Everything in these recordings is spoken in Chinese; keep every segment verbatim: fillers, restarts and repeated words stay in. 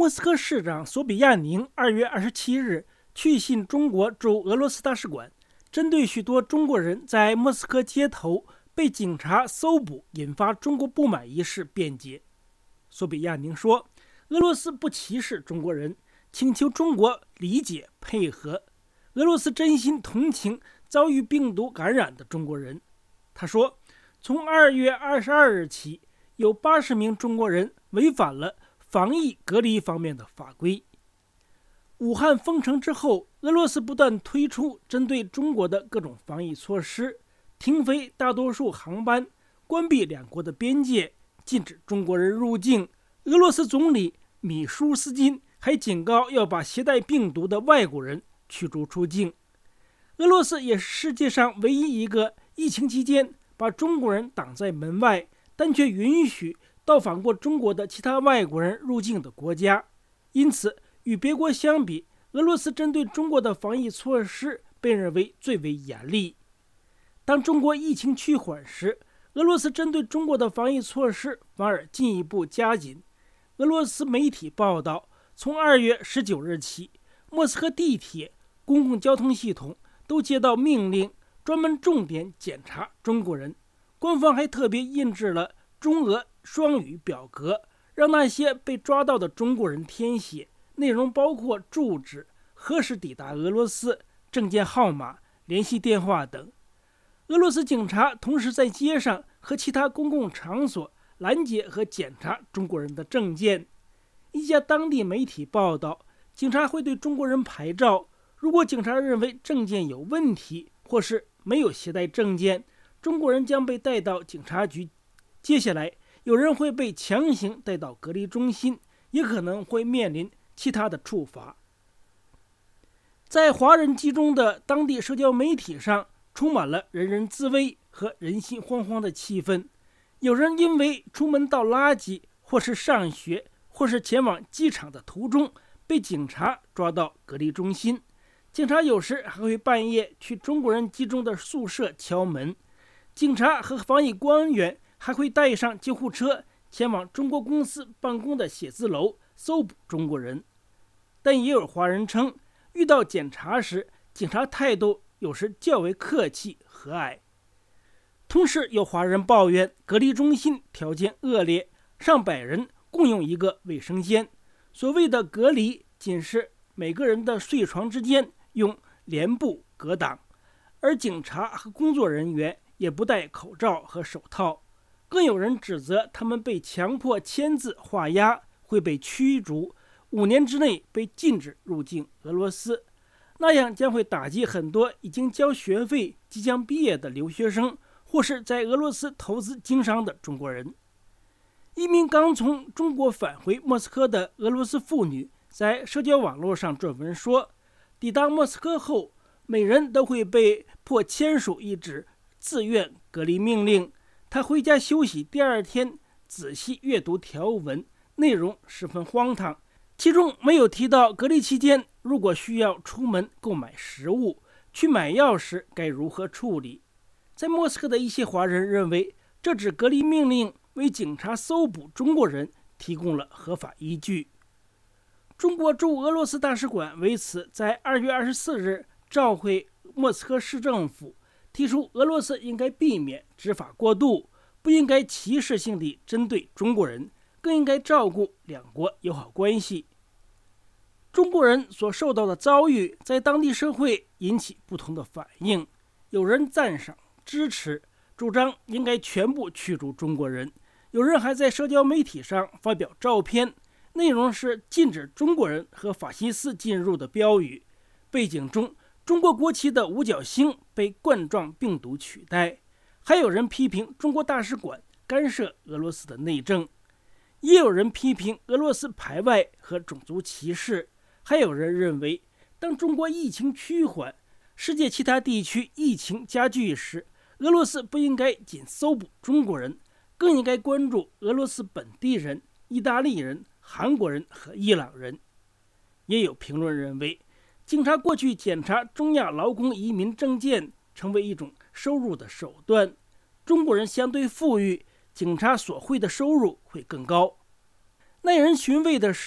莫斯科市长索比亚宁二月二十七日去信中国驻俄罗斯大使馆，针对许多中国人在莫斯科街头被警察搜捕引发中国不满一事辩解。索比亚宁说，俄罗斯不歧视中国人，请求中国理解配合。俄罗斯真心同情遭遇病毒感染的中国人。他说，从二月二十二日起，有八十名中国人违反了防疫隔离方面的法规。武汉封城之后，俄罗斯不断推出针对中国的各种防疫措施，停飞大多数航班，关闭两国的边界，禁止中国人入境。俄罗斯总理米舒斯金还警告要把携带病毒的外国人驱逐出境。俄罗斯也是世界上唯一一个疫情期间把中国人挡在门外，但却允许到访过中国的其他外国人入境的国家。因此，与别国相比，俄罗斯针对中国的防疫措施被认为最为严厉。当中国疫情趋缓时，俄罗斯针对中国的防疫措施反而进一步加紧。俄罗斯媒体报道，从二月十九日起，莫斯科地铁、公共交通系统都接到命令，专门重点检查中国人。官方还特别印制了中俄双语表格，让那些被抓到的中国人填写，内容包括住址、何时抵达俄罗斯、证件号码、联系电话等。俄罗斯警察同时在街上和其他公共场所拦截和检查中国人的证件。一家当地媒体报道，警察会对中国人拍照，如果警察认为证件有问题或是没有携带证件，中国人将被带到警察局。接下来，有人会被强行带到隔离中心，也可能会面临其他的处罚。在华人集中的当地社交媒体上，充满了人人自危和人心惶惶的气氛。有人因为出门倒垃圾，或是上学，或是前往机场的途中，被警察抓到隔离中心。警察有时还会半夜去中国人集中的宿舍敲门。警察和防疫官员还会带上救护车，前往中国公司办公的写字楼搜捕中国人。但也有华人称，遇到检查时，警察态度有时较为客气和蔼。同时有华人抱怨隔离中心条件恶劣，上百人共用一个卫生间。所谓的隔离仅是每个人的睡床之间用帘布隔挡，而警察和工作人员也不戴口罩和手套。更有人指责他们被强迫签字画押，会被驱逐，五年之内被禁止入境俄罗斯。那样将会打击很多已经交学费、即将毕业的留学生，或是在俄罗斯投资经商的中国人。一名刚从中国返回莫斯科的俄罗斯妇女在社交网络上撰文说，抵达莫斯科后，每人都会被迫签署一纸自愿隔离命令。她回家休息，第二天仔细阅读条文，内容十分荒唐，其中没有提到隔离期间如果需要出门购买食物、去买药时该如何处理。在莫斯科的一些华人认为，这纸隔离命令为警察搜捕中国人提供了合法依据。中国驻俄罗斯大使馆为此在二月二十四日召会莫斯科市政府，提出俄罗斯应该避免执法过度，不应该歧视性地针对中国人，更应该照顾两国友好关系。中国人所受到的遭遇在当地社会引起不同的反应，有人赞赏支持，主张应该全部驱逐中国人。有人还在社交媒体上发表照片，内容是禁止中国人和法西斯进入的标语，背景中中国国旗的五角星被冠状病毒取代。还有人批评中国大使馆干涉俄罗斯的内政，也有人批评俄罗斯排外和种族歧视。还有人认为，当中国疫情趋缓，世界其他地区疫情加剧时，俄罗斯不应该仅搜捕中国人，更应该关注俄罗斯本地人、意大利人、韩国人和伊朗人。也有评论认为，警察过去检查中亚劳工移民证件成为一种收入的手段，中国人相对富裕，警察所汇的收入会更高。耐人寻味的是，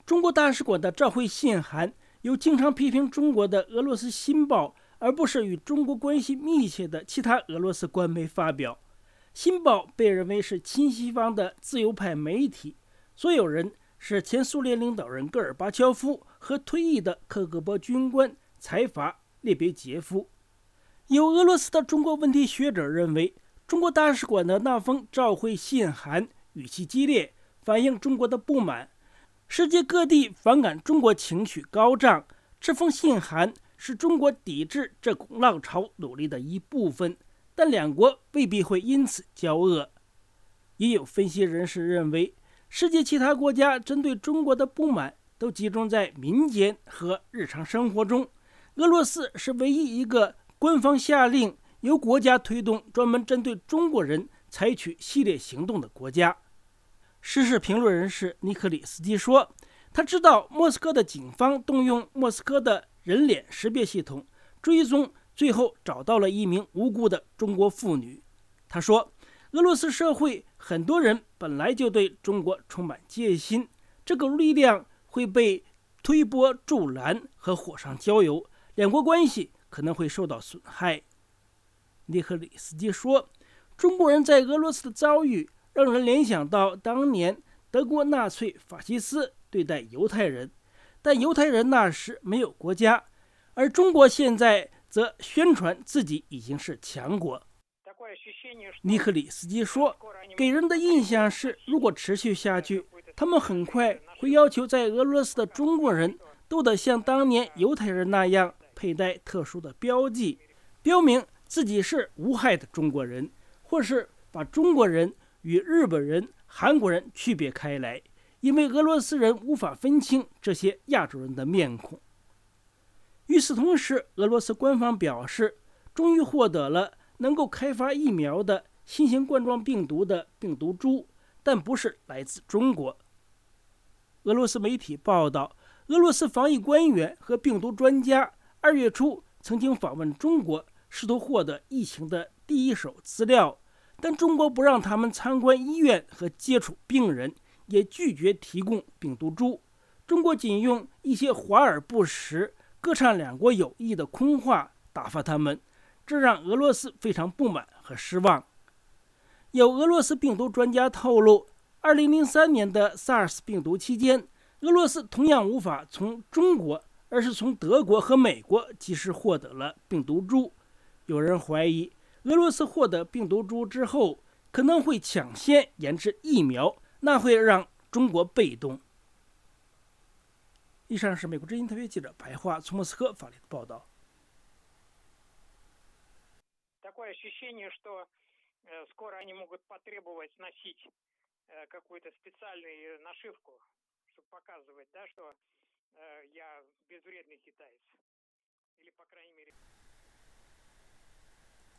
中国大使馆的召回信函由经常批评中国的俄罗斯新报，而不是与中国关系密切的其他俄罗斯官媒发表。新报被认为是亲西方的自由派媒体，所有人是前苏联领导人戈尔巴乔夫和退役的克格勃军官财阀列别杰夫。有俄罗斯的中国问题学者认为，中国大使馆的那封召回信函语气激烈，反映中国的不满。世界各地反感中国情绪高涨，这封信函是中国抵制这股浪潮努力的一部分，但两国未必会因此交恶。也有分析人士认为，世界其他国家针对中国的不满都集中在民间和日常生活中，俄罗斯是唯一一个官方下令由国家推动专门针对中国人采取系列行动的国家。时事评论人士尼克里斯基说，他知道莫斯科的警方动用莫斯科的人脸识别系统追踪，最后找到了一名无辜的中国妇女。他说，俄罗斯社会很多人本来就对中国充满戒心，这个力量会被推波助澜和火上浇油，两国关系可能会受到损害。尼克里斯基说，中国人在俄罗斯的遭遇让人联想到当年德国纳粹法西斯对待犹太人，但犹太人那时没有国家，而中国现在则宣传自己已经是强国。尼克里斯基说，给人的印象是，如果持续下去，他们很快会要求在俄罗斯的中国人都得像当年犹太人那样佩戴特殊的标记，标明自己是无害的中国人，或是把中国人与日本人、韩国人区别开来，因为俄罗斯人无法分清这些亚洲人的面孔。与此同时，俄罗斯官方表示，终于获得了能够开发疫苗的新型冠状病毒的病毒株，但不是来自中国。俄罗斯媒体报道，俄罗斯防疫官员和病毒专家二月初曾经访问中国，试图获得疫情的第一手资料，但中国不让他们参观医院和接触病人，也拒绝提供病毒株。中国仅用一些华而不实、歌唱两国友谊的空话打发他们，这让俄罗斯非常不满和失望。有俄罗斯病毒专家透露，二零零三年的 SARS 病毒期间，俄罗斯同样无法从中国，而是从德国和美国及时获得了病毒株。有人怀疑，俄罗斯获得病毒株之后，可能会抢先研制疫苗，那会让中国被动。以上是美国之音特别记者白桦从莫斯科发来的报道。 Такое ощущение, что скоро они могут потребовать носить какую-то специальную нашивку, чтобы показывать, да, что я безвредный китаец. Или, по крайней мере...